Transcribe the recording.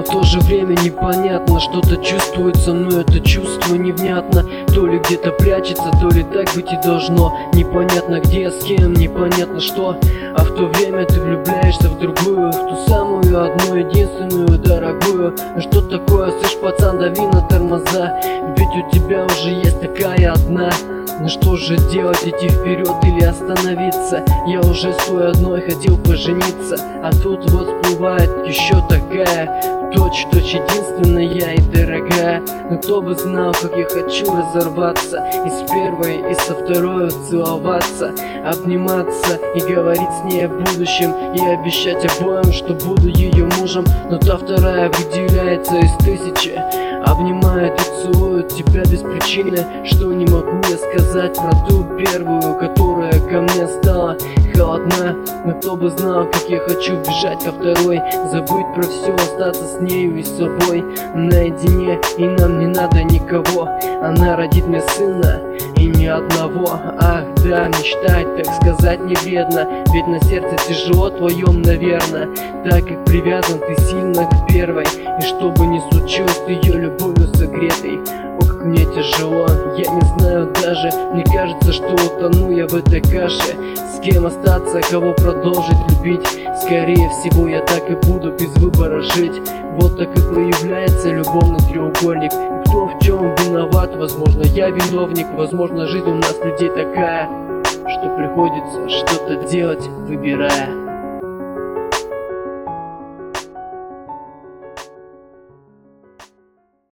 в то же время непонятно. Что-то чувствуется, но это чувство невнятно. То ли где-то прячется, то ли так быть и должно. Непонятно где, с кем, непонятно что. А в то время ты влюбляешься в другую, в ту самую одну единственную дорогую. Ну что такое, слышь, пацан, дави на тормоза, ведь у тебя уже есть такая одна. Ну что же делать, идти вперед или остановиться? Я уже с той одной хотел пожениться, а тут вот всплывает еще такая, точь-в-точь единственная и дорогая. Но кто бы знал, как я хочу разорваться, и с первой, и со второй целоваться, обниматься и говорить с ней о будущем, и обещать обоим, что буду ее мужем. Но та вторая выделяется из тысячи, обнимает и целует тебя без причины. Что не могу я сказать про ту первую, которая ко мне стала холодна. Но кто бы знал, как я хочу бежать ко второй, забыть про все, остаться с нею и с собой наедине. И нам не надо никого, она родит мне сына и ни одного. Ах да, мечтать, так сказать, не вредно, ведь на сердце тяжело твоем, наверное, так как привязан ты сильно к первой. И что бы ни случилось, ты ее любовью согретой. О, как мне тяжело, я не знаю даже. Мне кажется, что утону я в этой каше. С кем остаться, кого продолжить любить? Скорее всего, я так и буду без выбора жить. Вот так и проявляется любовный треугольник. И кто в чем виноват? Возможно, я виновник. Возможно, жизнь у нас людей такая, что приходится что-то делать, выбирая.